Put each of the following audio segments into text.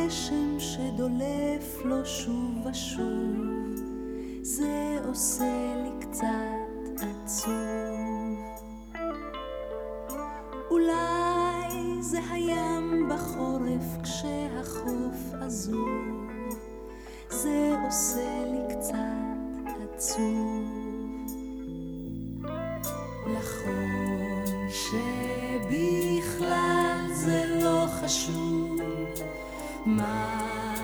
הגשם שדולף לו שוב ושוב, זה עושה לי קצת עצוב. אולי זה הים בחורף כשהחוף עזוב, זה עושה לי קצת עצוב. נכון שבכלל זה לא חשוב מה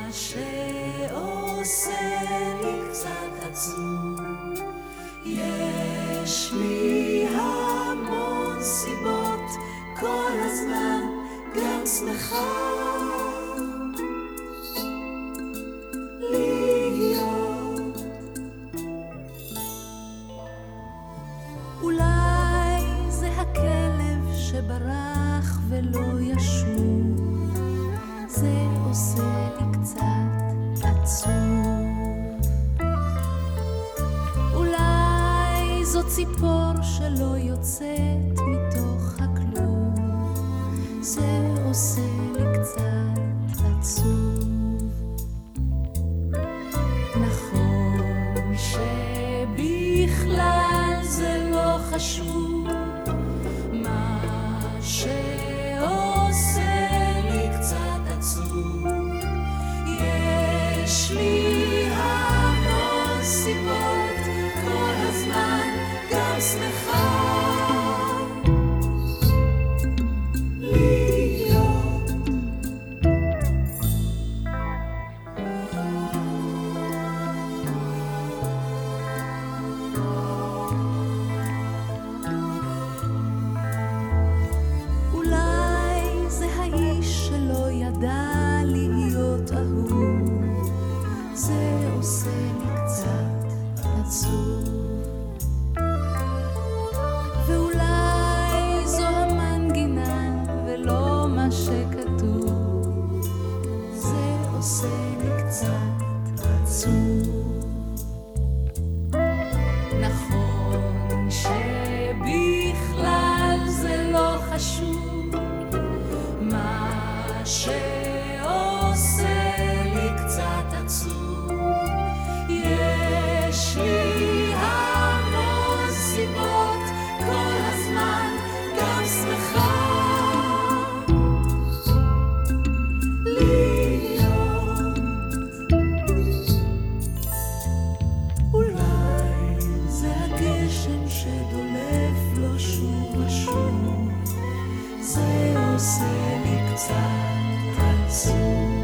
שעושה לי קצת עצוב. יש לי המון סיבות כל הזמן גם שמחה להיות. אולי זה הכלב שברח ולא ישוב, זה עושה לי קצת עצוב. אולי זו ציפור שלא יוצאת מתוך הכלוב, זה עושה לי קצת עצוב. נכון שבכלל זה לא חשוב מה שעושה לי קצת עצוב. יש לי המון סיבות כל הזמן גם שמחה להיות. אולי זה האיש שלא ידע להיות אהוב, זה עושה לי קצת עצוב. ואולי זו המנגינה ולא מה שכתוב, זה עושה לי קצת עצוב. נכון שבכלל זה לא חשוב מה שעושה לי קצת עצוב. יש לי המון סיבות כל הזמן גם שמחה להיות. אולי זה הגשם שדולף לו שוב ושוב, זה עושה לי קצת עצוב.